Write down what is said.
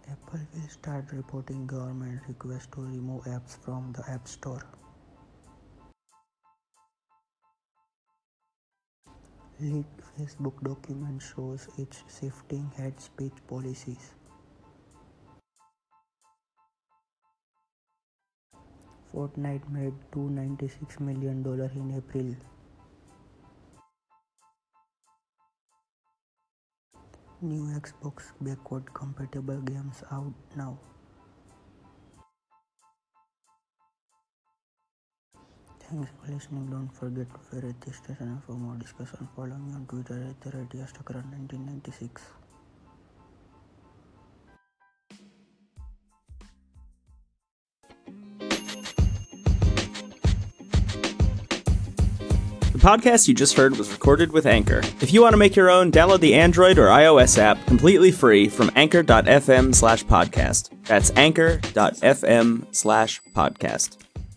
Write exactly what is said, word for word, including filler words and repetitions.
Apple will start reporting government requests to remove apps from the App Store. Leaked Facebook document shows it's shifting hate speech policies. Fortnite made two hundred ninety-six million dollars in April. New Xbox backward compatible games out now. Thanks for listening. Don't forget to follow this station and for more discussion, follow me on Twitter at the rate Yastakar nineteen ninety-six. The podcast you just heard was recorded with Anchor. If you want to make your own, download the Android or iOS app completely free from anchor.fm slash podcast. That's anchor.fm slash podcast.